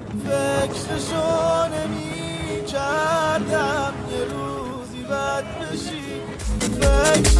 فکرشو نمی کردم یه روزی بد بشی. فکر